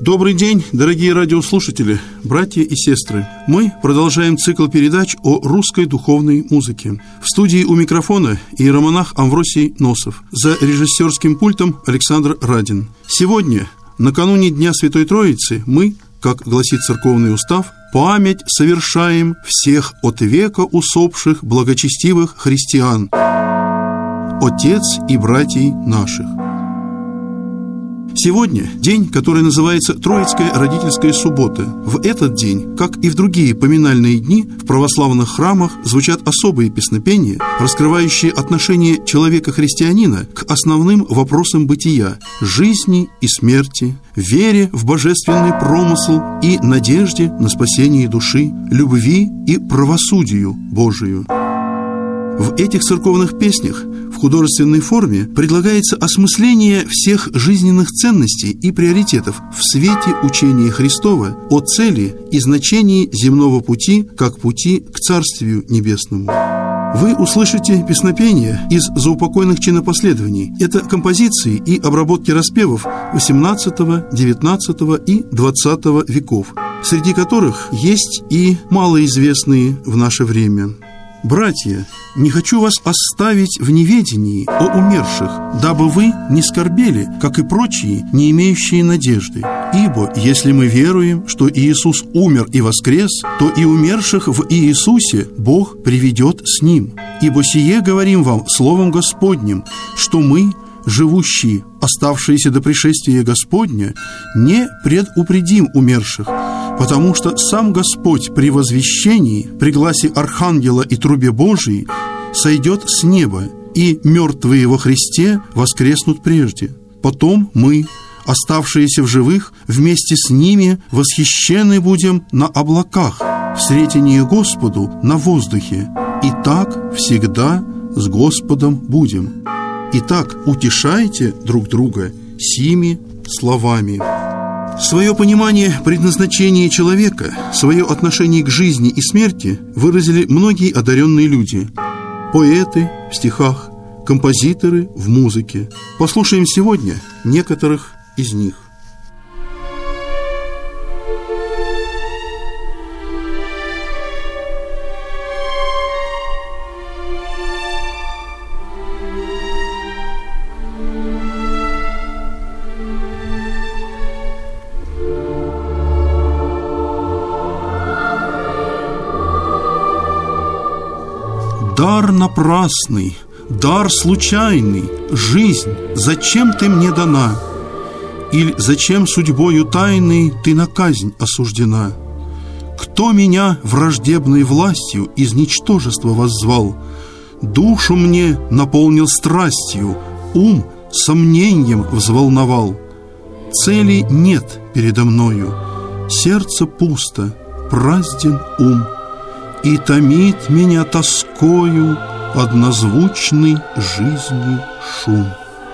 Добрый день, дорогие радиослушатели, братья и сестры. Мы продолжаем цикл передач о русской духовной музыке. В студии у микрофона иеромонах Амвросий Носов. За режиссерским пультом Александр Радин. Сегодня, накануне Дня Святой Троицы, мы, как гласит церковный устав, память совершаем всех от века усопших благочестивых христиан, отец и братей наших. Сегодня день, который называется Троицкая родительская суббота. В этот день, как и в другие поминальные дни, в православных храмах звучат особые песнопения, раскрывающие отношение человека-христианина к основным вопросам бытия – жизни и смерти, вере в божественный промысл и надежде на спасение души, любви и правосудию Божию. В этих церковных песнях в художественной форме предлагается осмысление всех жизненных ценностей и приоритетов в свете учения Христова о цели и значении земного пути как пути к Царствию Небесному. Вы услышите песнопения из заупокойных чинопоследований. Это композиции и обработки распевов XVIII, XIX и XX веков, среди которых есть и малоизвестные в наше время. «Братья, не хочу вас оставить в неведении о умерших, дабы вы не скорбели, как и прочие, не имеющие надежды. Ибо, если мы веруем, что Иисус умер и воскрес, то и умерших в Иисусе Бог приведет с Ним. Ибо сие говорим вам Словом Господним, что мы, живущие, оставшиеся до пришествия Господня, не предупредим умерших, потому что сам Господь при возвещении, при гласе Архангела и трубе Божией сойдет с неба, и мертвые во Христе воскреснут прежде. Потом мы, оставшиеся в живых, вместе с ними восхищены будем на облаках, в сретении Господу на воздухе, и так всегда с Господом будем. Итак, утешайте друг друга сими словами». Свое понимание предназначения человека, свое отношение к жизни и смерти выразили многие одаренные люди. Поэты в стихах, композиторы в музыке. Послушаем сегодня некоторых из них. Дар напрасный, дар случайный, жизнь, зачем ты мне дана? Или зачем судьбою тайной ты на казнь осуждена? Кто меня враждебной властью из ничтожества воззвал? Душу мне наполнил страстью, ум сомнением взволновал. Цели нет передо мною, сердце пусто, празден ум. И томит меня тоскою однозвучный жизни шум.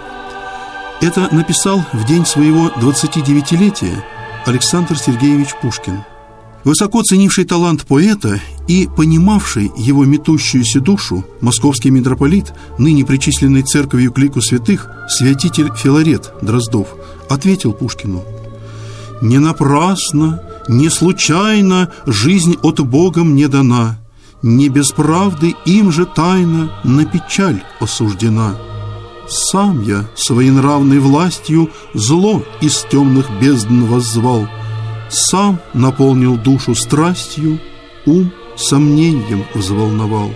Это написал в день своего 29-летия Александр Сергеевич Пушкин. Высоко ценивший талант поэта и понимавший его метущуюся душу, московский митрополит, ныне причисленный церковью к лику святых, святитель Филарет Дроздов, ответил Пушкину: «Не напрасно, не случайно жизнь от Бога мне дана, не без правды им же тайно на печаль осуждена. Сам я своенравной властью зло из темных бездн воззвал, сам наполнил душу страстью, ум сомнением взволновал.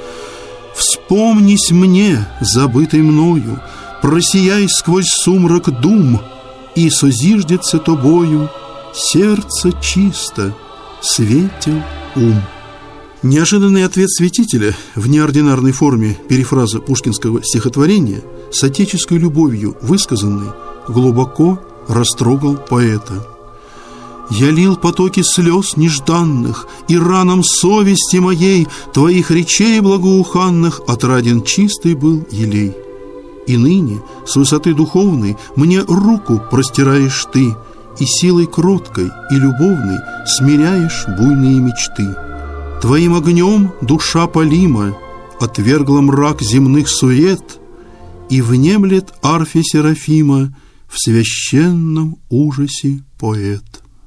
Вспомнись мне, забытый мною, просияй сквозь сумрак дум, и созиждется тобою сердце чисто, светел ум». Неожиданный ответ святителя в неординарной форме перефраза пушкинского стихотворения с отеческой любовью высказанный глубоко растрогал поэта. «Я лил потоки слез нежданных, и ранам совести моей твоих речей благоуханных отраден чистый был елей. И ныне с высоты духовной мне руку простираешь ты, и силой кроткой и любовной смиряешь буйные мечты. Твоим огнем душа полима отвергла мрак земных сует, и внемлет арфе Серафима в священном ужасе поэт.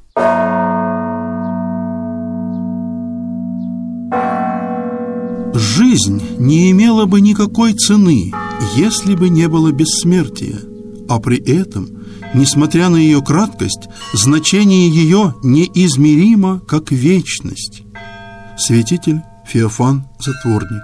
Жизнь не имела бы никакой цены, если бы не было бессмертия, а при этом, несмотря на ее краткость, значение ее неизмеримо, как вечность. Святитель Феофан Затворник.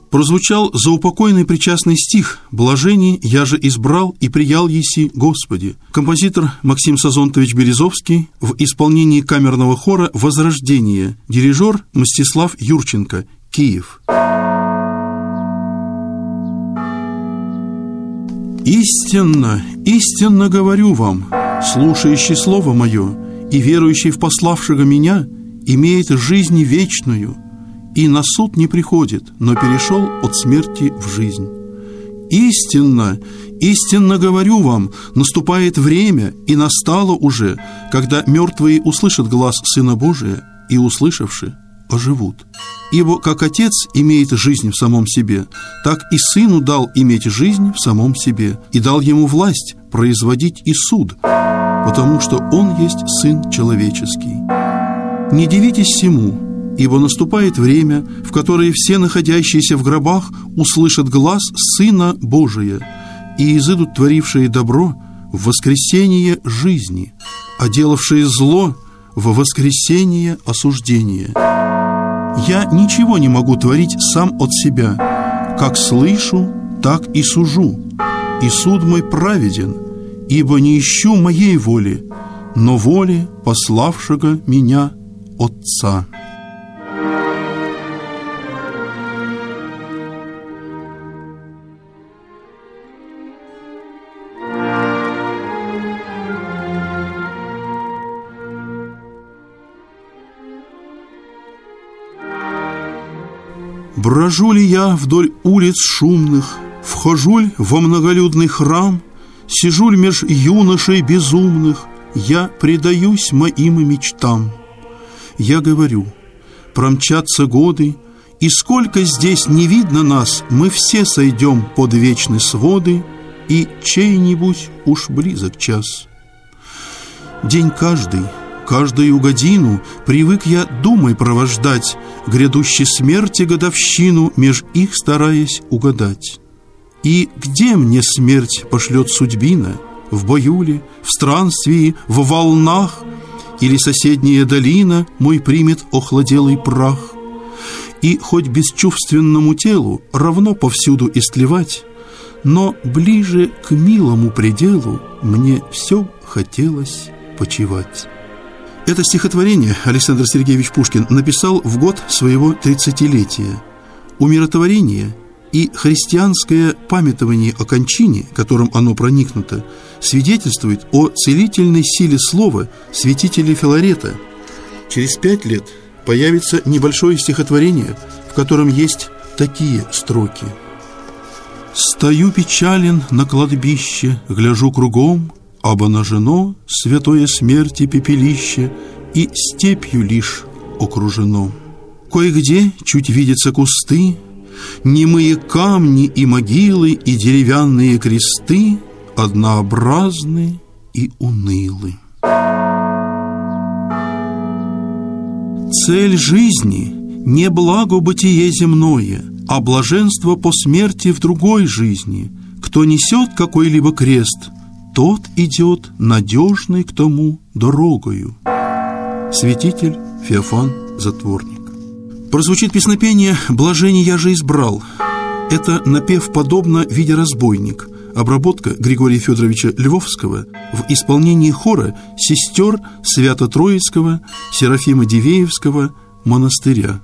прозвучал заупокойный причастный стих «Блажени, я же избрал и приял еси Господи». Композитор Максим Сазонтович Березовский в исполнении камерного хора «Возрождение», дирижер Мстислав Юрченко, Киев. «Истинно, истинно говорю вам, слушающий слово мое и верующий в пославшего меня имеет жизнь вечную, и на суд не приходит, но перешел от смерти в жизнь. Истинно, истинно говорю вам, наступает время, и настало уже, когда мертвые услышат глас Сына Божия, и, услышавши, оживут. Ибо как Отец имеет жизнь в самом себе, так и Сыну дал иметь жизнь в самом себе, и дал Ему власть производить и суд, потому что Он есть Сын Человеческий. Не дивитесь сему, ибо наступает время, в которое все находящиеся в гробах услышат глас Сына Божия, и изыдут творившие добро в воскресение жизни, а делавшие зло в воскресение осуждения. Я ничего не могу творить сам от себя, как слышу, так и сужу, и суд мой праведен, ибо не ищу моей воли, но воли пославшего меня Отца». Брожу ли я вдоль улиц шумных, вхожу ли во многолюдный храм, сижу ли меж юношей безумных, я предаюсь моим мечтам. Я говорю, промчатся годы, и сколько здесь не видно нас, мы все сойдем под вечные своды, и чей-нибудь уж близок час. День каждую годину привык я думой провождать, грядущей смерти годовщину, меж их стараясь угадать. И где мне смерть пошлет судьбина? В бою ли, в странствии, в волнах? Или соседняя долина мой примет охладелый прах? И хоть бесчувственному телу равно повсюду истлевать, но ближе к милому пределу мне все хотелось почивать. Это стихотворение Александр Сергеевич Пушкин написал в год своего 30-летия. Умиротворение и христианское памятование о кончине, которым оно проникнуто, свидетельствует о целительной силе слова святителя Филарета. Через 5 лет появится небольшое стихотворение, в котором есть такие строки. «Стою печален на кладбище, гляжу кругом, обнажено святое смерти пепелище, и степью лишь окружено. Кое-где чуть видятся кусты, немые камни и могилы, и деревянные кресты однообразны и унылы. Цель жизни не благо бытие земное, а блаженство по смерти в другой жизни. Кто несет какой-либо крест, тот идет надежный к тому дорогою». Святитель Феофан Затворник. Прозвучит песнопение «Блажени я же избрал». Это напев подобно в виде разбойник. Обработка Григория Федоровича Львовского в исполнении хора сестер Свято-Троицкого Серафима Дивеевского монастыря.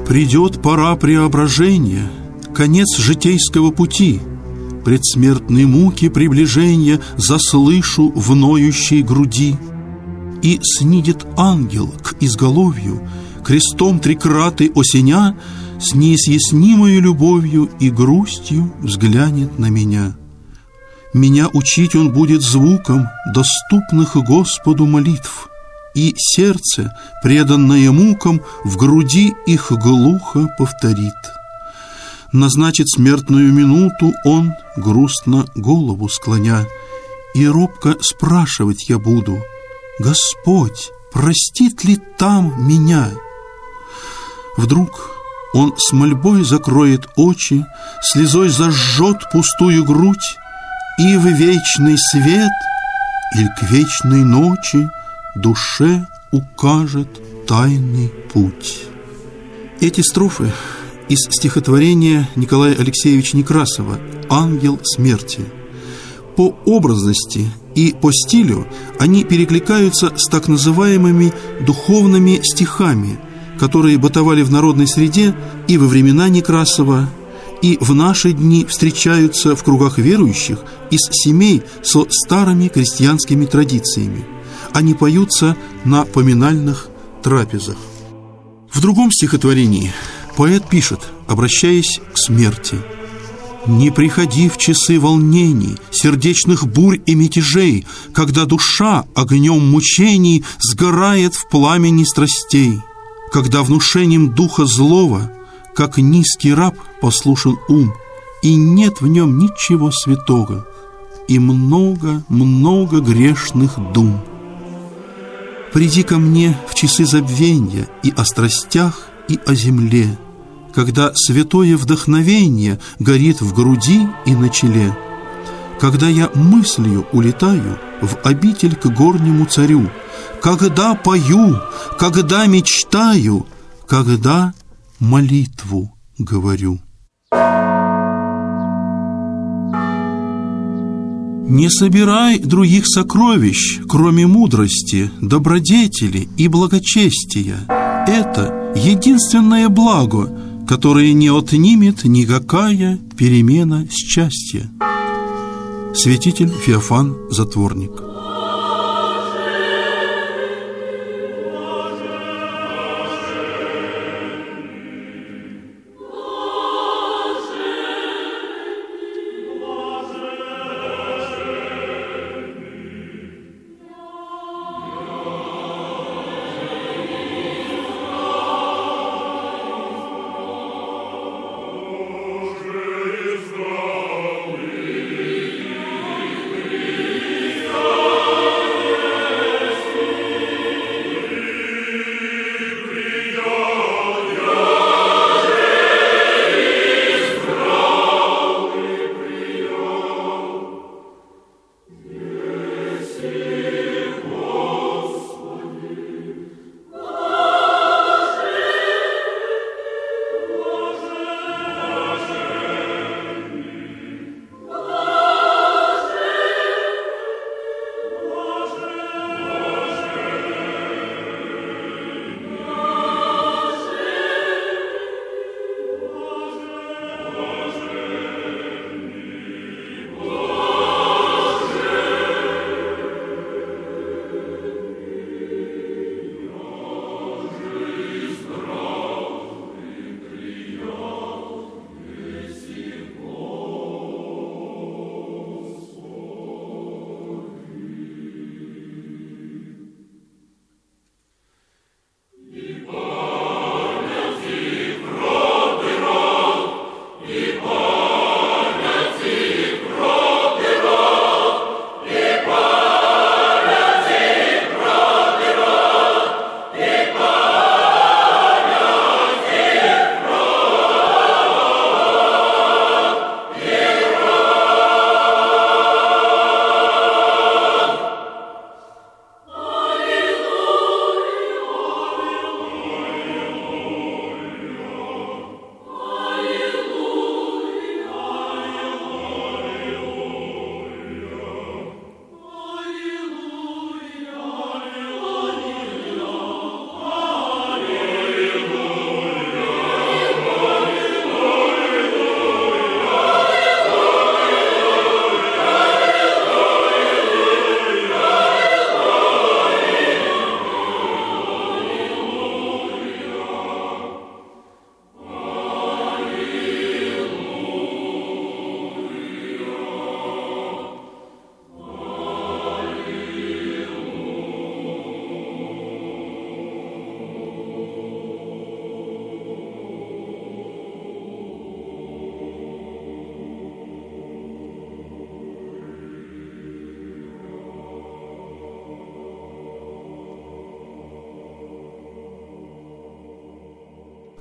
Придет пора преображения, конец житейского пути. Предсмертной муки приближения заслышу в ноющей груди. И снидет ангел к изголовью, крестом трикраты осеня, с неизъяснимою любовью и грустью взглянет на меня. Меня учить он будет звуком доступных Господу молитв, и сердце, преданное мукам, в груди их глухо повторит. Назначит смертную минуту он, грустно голову склоня, и робко спрашивать я буду: Господь, простит ли там меня? Вдруг он с мольбой закроет очи, слезой зажжет пустую грудь, и в вечный свет или к вечной ночи душе укажет тайный путь. Эти строфы из стихотворения Николая Алексеевича Некрасова «Ангел смерти». По образности и по стилю они перекликаются с так называемыми духовными стихами, которые бытовали в народной среде и во времена Некрасова, и в наши дни встречаются в кругах верующих из семей со старыми крестьянскими традициями. Они поются на поминальных трапезах. В другом стихотворении поэт пишет, обращаясь к смерти: «Не приходи в часы волнений, сердечных бурь и мятежей, когда душа огнем мучений сгорает в пламени страстей, когда внушением духа злого, как низкий раб, послушен ум, и нет в нем ничего святого, и много-много грешных дум. Приди ко мне в часы забвенья и о страстях, и о земле, когда святое вдохновение горит в груди и на челе, когда я мыслью улетаю в обитель к горнему царю, когда пою, когда мечтаю, когда молитву говорю». Не собирай других сокровищ, кроме мудрости, добродетели и благочестия. Это единственное благо, которое не отнимет никакая перемена счастья. Святитель Феофан Затворник. Oh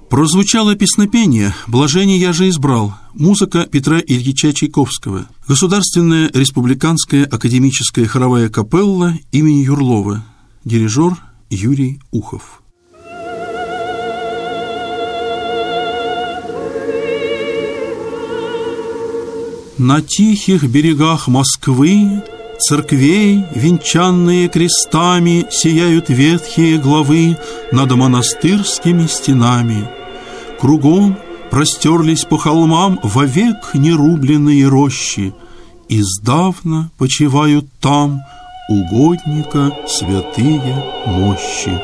Прозвучало песнопение «Блажение я же избрал», музыка Петра Ильича Чайковского, Государственная республиканская академическая хоровая капелла имени Юрлова, дирижер Юрий Ухов. На тихих берегах Москвы церквей, венчанные крестами, сияют ветхие главы над монастырскими стенами. Кругом простерлись по холмам вовек нерубленные рощи, издавна почивают там угодника святые мощи.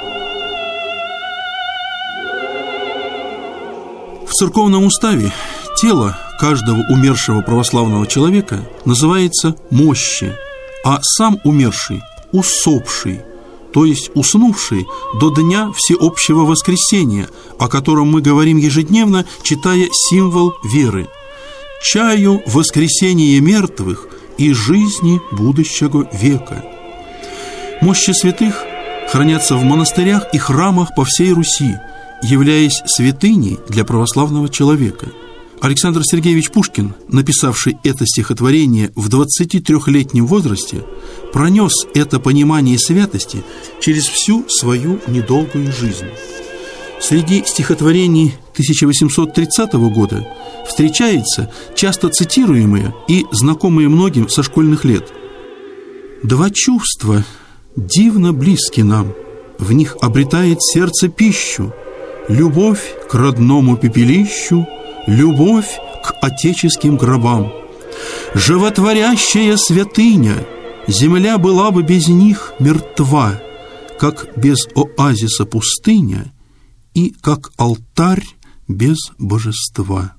В церковном уставе тело каждого умершего православного человека называется мощи, а сам умерший – усопший, то есть уснувший до дня всеобщего воскресения, о котором мы говорим ежедневно, читая символ веры. «Чаю воскресения мертвых и жизни будущего века». Мощи святых хранятся в монастырях и храмах по всей Руси, являясь святыней для православного человека. Александр Сергеевич Пушкин, написавший это стихотворение в 23-летнем возрасте, пронес это понимание святости через всю свою недолгую жизнь. Среди стихотворений 1830 года встречается часто цитируемое и знакомое многим со школьных лет. «Два чувства дивно близки нам, в них обретает сердце пищу, любовь к родному пепелищу, любовь к отеческим гробам. Животворящая святыня, земля была бы без них мертва, как без оазиса пустыня и как алтарь без божества».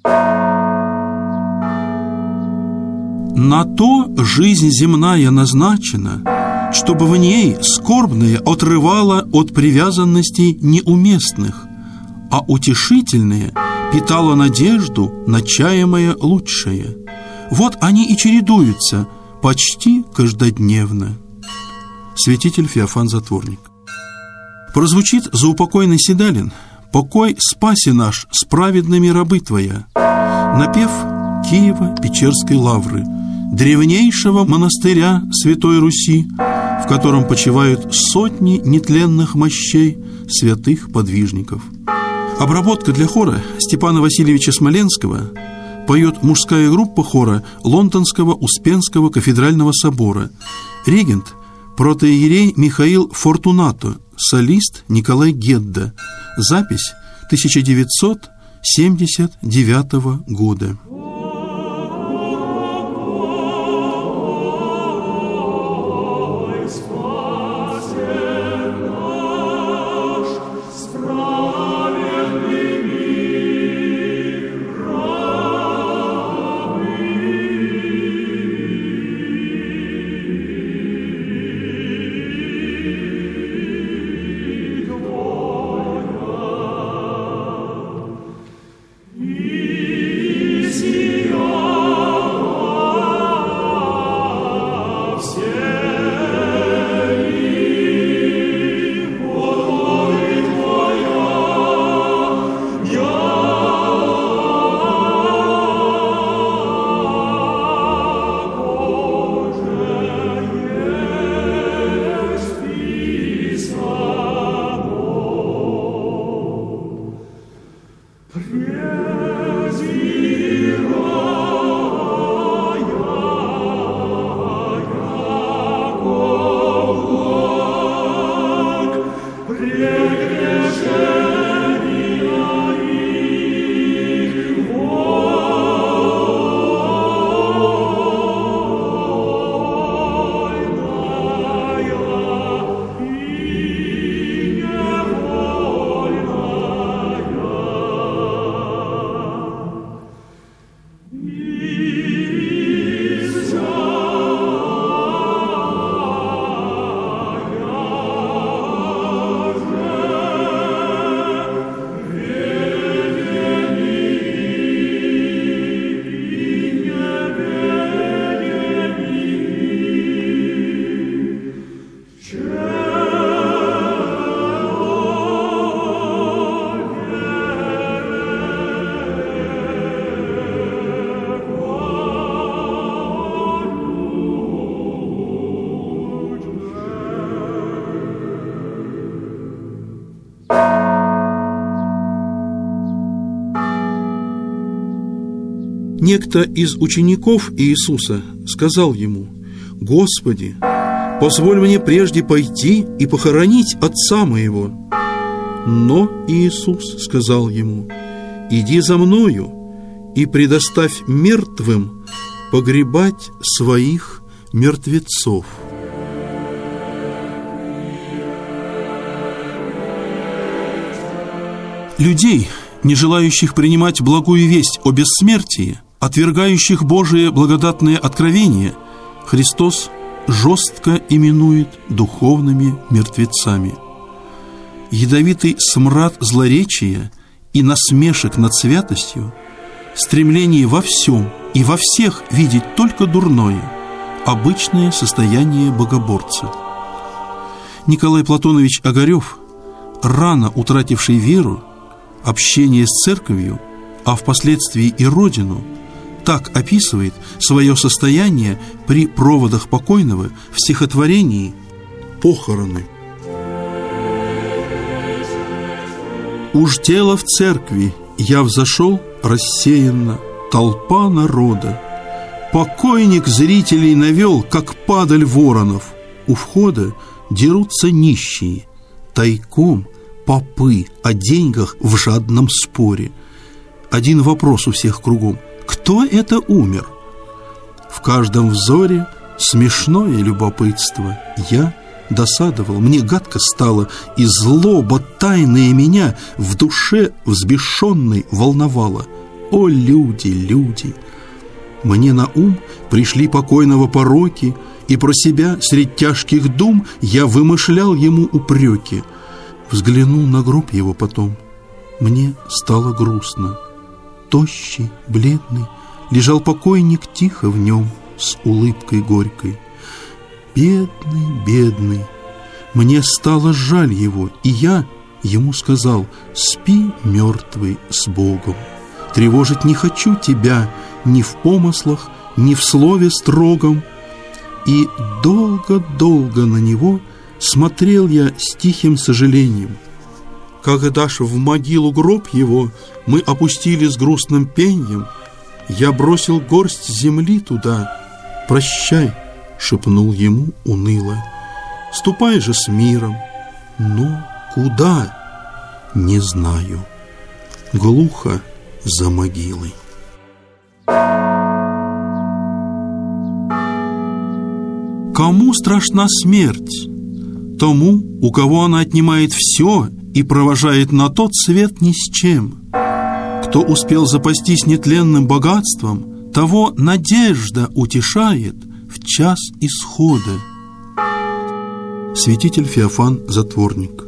На то жизнь земная назначена, чтобы в ней скорбное отрывало от привязанностей неуместных, а утешительное питала надежду на чаемое лучшее. Вот они и чередуются почти каждодневно. Святитель Феофан Затворник. Прозвучит заупокойный седалин «Покой спаси наш с праведными рабы Твоя», напев Киево-Печерской лавры, древнейшего монастыря Святой Руси, в котором почивают сотни нетленных мощей святых подвижников. Обработка для хора Степана Васильевича Смоленского, поет мужская группа хора Лондонского Успенского кафедрального собора, регент протоиерей Михаил Фортунато, солист Николай Гедда, запись 1979 года. Некто из учеников Иисуса сказал ему: «Господи, позволь мне прежде пойти и похоронить отца моего». Но Иисус сказал ему: «Иди за мною и предоставь мертвым погребать своих мертвецов». Людей, не желающих принимать благую весть о бессмертии, отвергающих Божие благодатное откровение, Христос жестко именует духовными мертвецами. Ядовитый смрад злоречия и насмешек над святостью, стремление во всем и во всех видеть только дурное – обычное состояние богоборца. Николай Платонович Огарев, рано утративший веру, общение с церковью, а впоследствии и родину, так описывает свое состояние при проводах покойного в стихотворении «Похороны». «Уж тело в церкви я взошел рассеянно, толпа народа. Покойник зрителей навел, как падаль воронов. У входа дерутся нищие, тайком попы о деньгах в жадном споре. Один вопрос у всех кругом: кто это умер? В каждом взоре смешное любопытство. Я досадовал, мне гадко стало, и злоба тайная меня в душе взбешенной волновала. О, люди, люди! Мне на ум пришли покойного пороки, и про себя средь тяжких дум я вымышлял ему упреки. Взглянул на гроб его потом, мне стало грустно. Тощий, бледный, лежал покойник тихо в нем, с улыбкой горькой. Бедный, бедный, мне стало жаль его, и я ему сказал: спи, мертвый, с Богом. Тревожить не хочу тебя ни в помыслах, ни в слове строгом. И долго-долго на него смотрел я с тихим сожалением. Когда ж в могилу гроб его мы опустили с грустным пеньем, я бросил горсть земли туда. «Прощай», — шепнул ему уныло, — «ступай же с миром». Но куда? Не знаю. Глухо за могилой. Кому страшна смерть? Тому, у кого она отнимает все и провожает на тот свет ни с чем. Кто успел запастись нетленным богатством, того надежда утешает в час исхода. Святитель Феофан Затворник.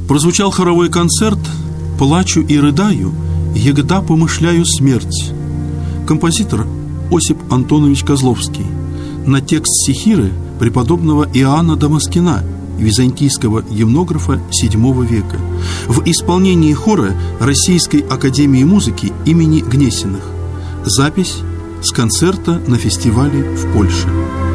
Прозвучал хоровой концерт «Плачу и рыдаю, егда помышляю смерть». Композитор Осип Антонович Козловский на текст стихиры преподобного Иоанна Дамаскина, византийского гимнографа VII века, в исполнении хора Российской академии музыки имени Гнесиных. Запись с концерта на фестивале в Польше.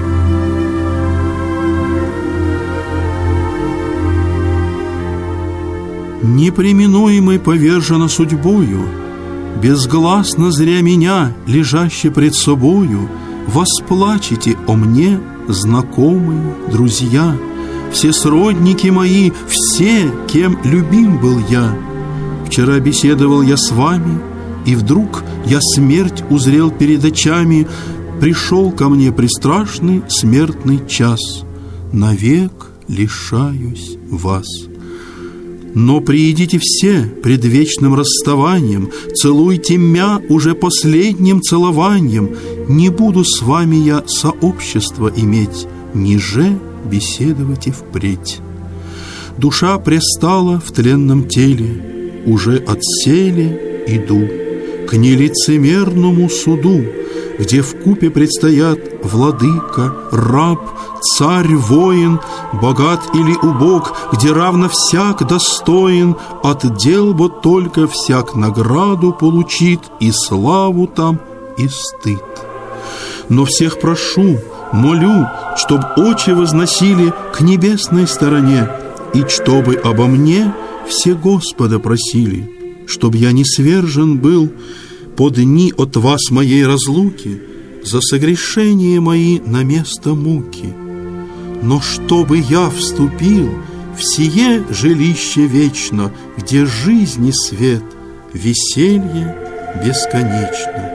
Непреминуемой повержена судьбою, безгласно зря меня, лежаще пред собою, восплачете о мне, знакомые, друзья, все сродники мои, все, кем любим был я. Вчера беседовал я с вами, и вдруг я смерть узрел перед очами. Пришел ко мне пристрашный смертный час, навек лишаюсь вас. Но приидите все пред вечным расставанием, целуйте мя уже последним целованием. Не буду с вами я сообщество иметь, ниже беседовать и впредь. Душа престала в тленном теле, уже отселе иду к нелицемерному суду, где вкупе предстоят владыка, раб, царь, воин, богат или убог, где равно всяк достоин, от дел бо только всяк награду получит, и славу там, и стыд. Но всех прошу, молю, чтоб очи возносили к небесной стороне, и чтобы обо мне все Господа просили, чтоб я не свержен был по дни от вас моей разлуки, за согрешения мои на место муки. Но чтобы я вступил в сие жилище вечно, где жизни свет, веселье бесконечно.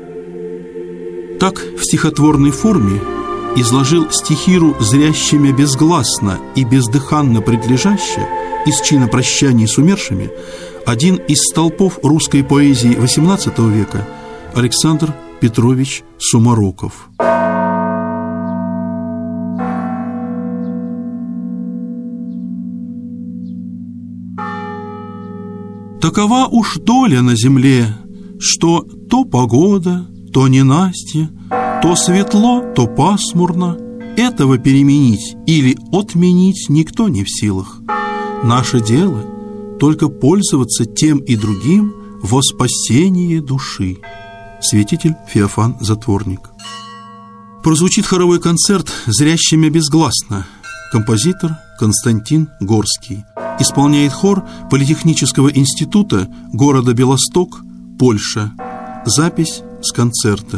Так в стихотворной форме изложил стихиру зрящими безгласно и бездыханно предлежаще из чина прощания с умершими один из столпов русской поэзии XVIII века Александр Петрович Сумароков. Такова уж доля на земле, что то погода, то ненастье, то светло, то пасмурно. Этого переменить или отменить никто не в силах. Наше дело только пользоваться тем и другим во спасение души. Святитель Феофан Затворник. Прозвучит хоровой концерт зрящими безгласно. Композитор Константин Горский. Исполняет хор Политехнического института города Белосток, Польша. Запись с концерта.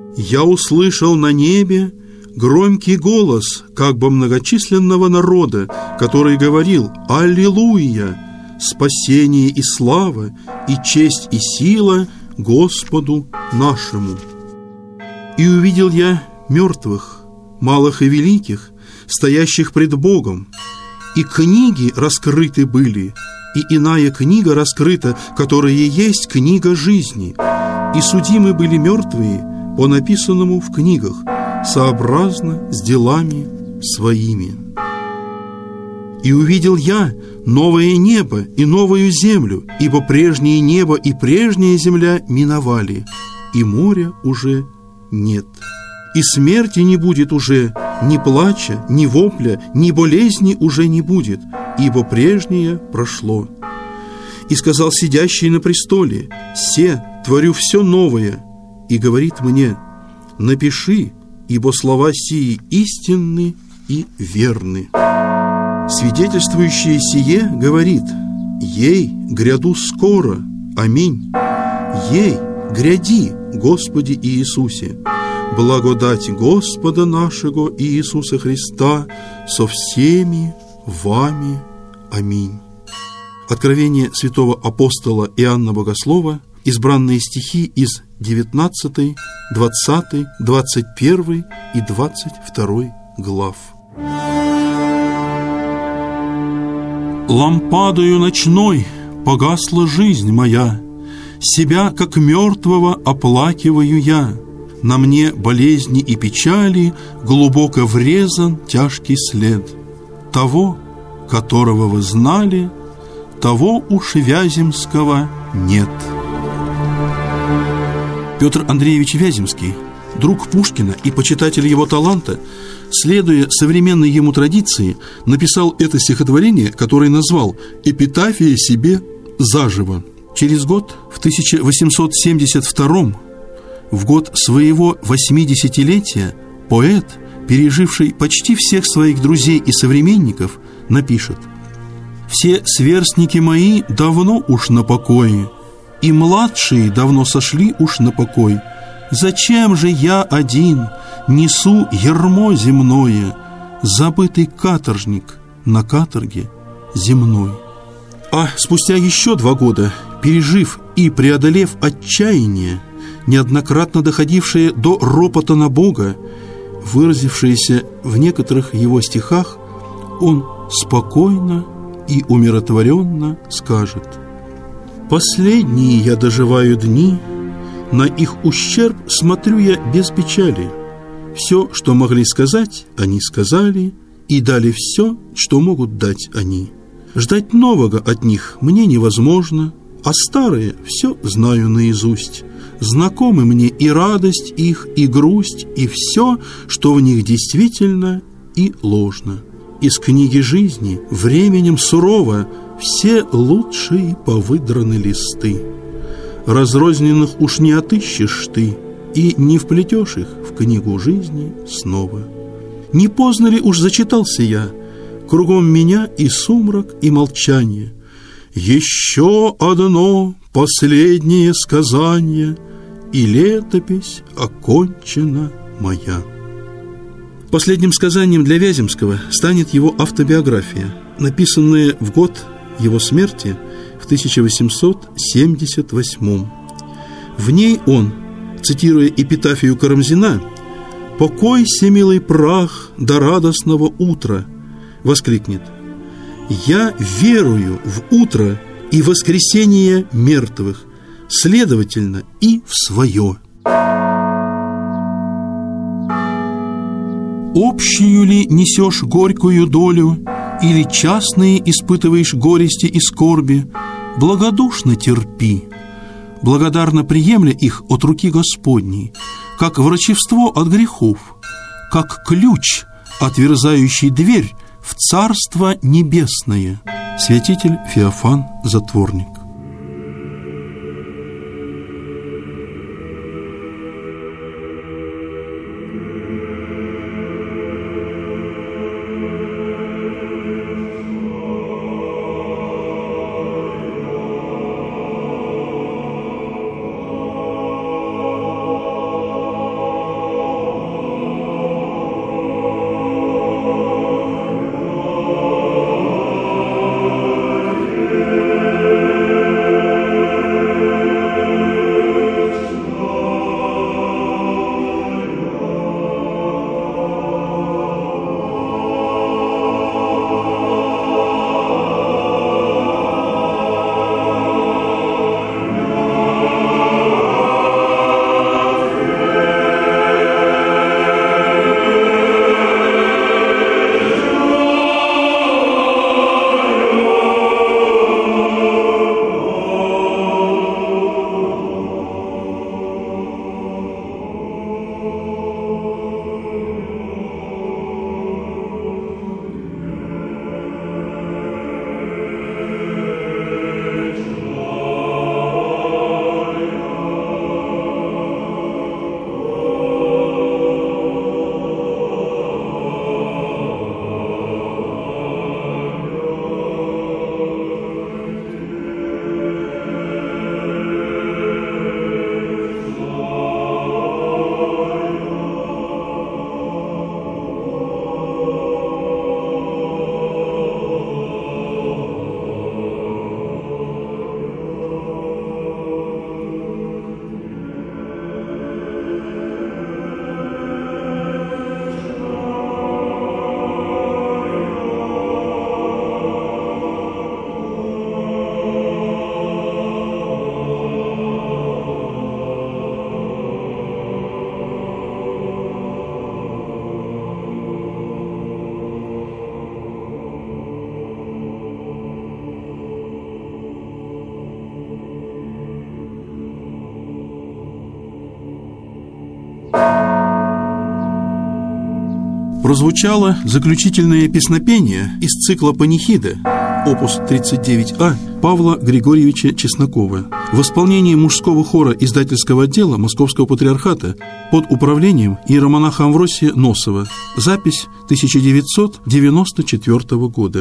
Я услышал на небе громкий голос, как бы многочисленного народа, который говорил: «Аллилуйя! Спасение и слава, и честь и сила Господу нашему». И увидел я мертвых, малых и великих, стоящих пред Богом, и книги раскрыты были, и иная книга раскрыта, которая есть книга жизни, и судимы были мертвые по написанному в книгах, сообразно с делами своими. И увидел я новое небо и новую землю, ибо прежнее небо и прежняя земля миновали, и моря уже нет. И смерти не будет уже, ни плача, ни вопля, ни болезни уже не будет, ибо прежнее прошло. И сказал сидящий на престоле: «Се, творю все новое». И говорит мне: «Напиши, ибо слова сии истинны и верны». Свидетельствующее сие говорит: «Ей, гряду скоро, аминь. Ей, гряди, Господи Иисусе. Благодать Господа нашего Иисуса Христа со всеми вами. Аминь». Откровение святого апостола Иоанна Богослова, избранные стихи из 19, 20, 21 и 22 глав. «Лампадою ночной погасла жизнь моя, себя, как мертвого, оплакиваю я. На мне болезни и печали глубоко врезан тяжкий след. Того, которого вы знали, того уж Вяземского нет». Петр Андреевич Вяземский, друг Пушкина и почитатель его таланта, следуя современной ему традиции, написал это стихотворение, которое назвал «Эпитафия себе заживо». Через год, в 1872, в год своего 80-летия, поэт, переживший почти всех своих друзей и современников, напишет: «Все сверстники мои давно уж на покое, и младшие давно сошли уж на покой. Зачем же я один несу ярмо земное, забытый каторжник на каторге земной?» А спустя еще 2 года, пережив и преодолев отчаяние, неоднократно доходившее до ропота на Бога, выразившееся в некоторых его стихах, он спокойно и умиротворенно скажет: «Последние я доживаю дни, на их ущерб смотрю я без печали. Все, что могли сказать, они сказали, и дали все, что могут дать они. Ждать нового от них мне невозможно, а старое все знаю наизусть. Знакомы мне и радость их, и грусть, и все, что в них действительно и ложно. Из книги жизни временем сурово все лучшие повыдраны листы. Разрозненных уж не отыщешь ты, и не вплетешь их в книгу жизни снова. Не поздно ли уж зачитался я? Кругом меня и сумрак, и молчание. Еще одно последнее сказание, и летопись окончена моя». Последним сказанием для Вяземского станет его автобиография, написанная в год его смерти в 1878. В ней он, цитируя эпитафию Карамзина, «Покойся, милый прах, до радостного утра», воскликнет: «Я верую в утро и воскресение мертвых, следовательно, и в свое». Общую ли несешь горькую долю, или частные испытываешь горести и скорби, благодушно терпи, благодарно приемля их от руки Господней, как врачевство от грехов, как ключ, отверзающий дверь в Царство Небесное. Святитель Феофан Затворник. Прозвучало заключительное песнопение из цикла «Панихида», опус 39А Павла Григорьевича Чеснокова в исполнении мужского хора издательского отдела Московского патриархата под управлением иеромонаха Амвросия Носова. Запись 1994 года.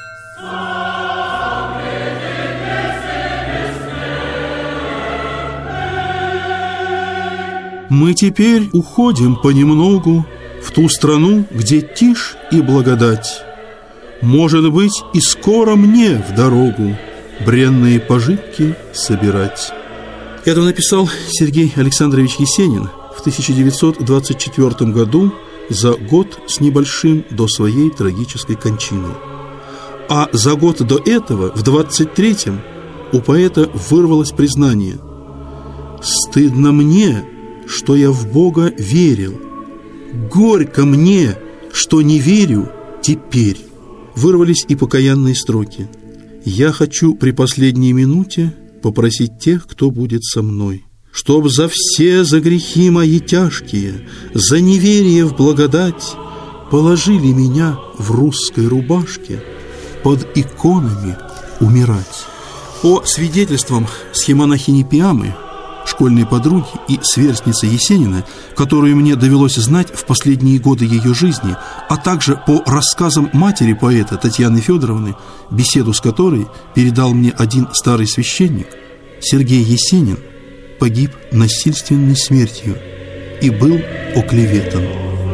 Мы теперь уходим понемногу в ту страну, где тишь и благодать. Может быть, и скоро мне в дорогу бренные пожитки собирать. Это написал Сергей Александрович Есенин в 1924 году, за год с небольшим до своей трагической кончины. А за год до этого, в 23-м, у поэта вырвалось признание: «Стыдно мне, что я в Бога верил, горько мне, что не верю теперь». Вырвались и покаянные строки: «Я хочу при последней минуте попросить тех, кто будет со мной, чтоб за все, за грехи мои тяжкие, за неверие в благодать положили меня в русской рубашке под иконами умирать». По свидетельствам схемонахини Пиамы, школьной подруги и сверстницы Есенина, которую мне довелось знать в последние годы ее жизни, а также по рассказам матери поэта Татьяны Федоровны, беседу с которой передал мне один старый священник, Сергей Есенин погиб насильственной смертью и был оклеветан.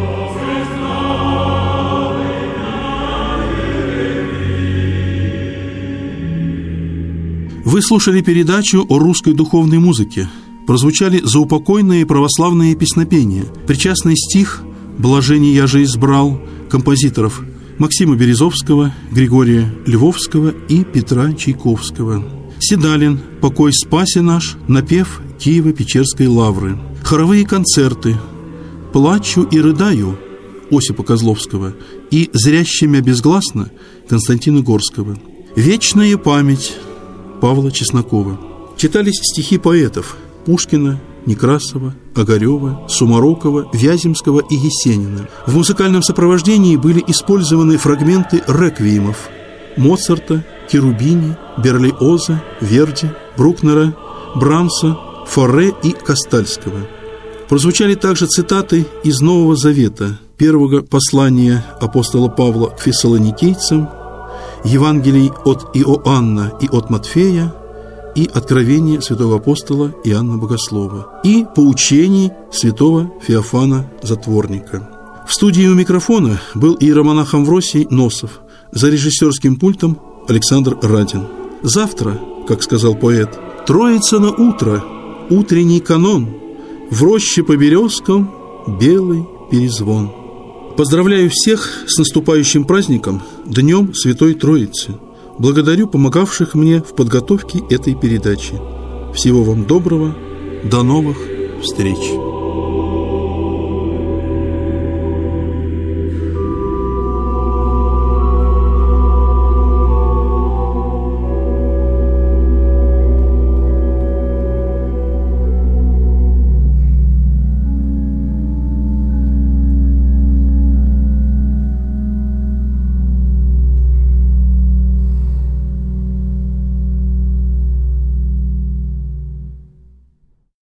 Вы слушали передачу о русской духовной музыке. Прозвучали заупокойные православные песнопения, причастный стих «Блажение я же избрал» композиторов Максима Березовского, Григория Львовского и Петра Чайковского. Седалин «Покой спаси наш», напев Киево-Печерской лавры. Хоровые концерты «Плачу и рыдаю» Осипа Козловского и «Зрящимя безгласно» Константина Горского. «Вечная память» Павла Чеснокова. Читались стихи поэтов Пушкина, Некрасова, Огарева, Сумарокова, Вяземского и Есенина. В музыкальном сопровождении были использованы фрагменты реквиемов Моцарта, Черубини, Берлиоза, Верди, Брукнера, Брамса, Форре и Костальского. Прозвучали также цитаты из Нового Завета, первого послания апостола Павла к фессалоникийцам, Евангелий от Иоанна и от Матфея и откровение святого апостола Иоанна Богослова и поучений святого Феофана Затворника. В студии у микрофона был иеромонах Амвросий Носов, за режиссерским пультом Александр Радин. Завтра, как сказал поэт, Троица на утро, утренний канон, в роще по березкам белый перезвон. Поздравляю всех с наступающим праздником, Днем Святой Троицы. Благодарю помогавших мне в подготовке этой передачи. Всего вам доброго, до новых встреч!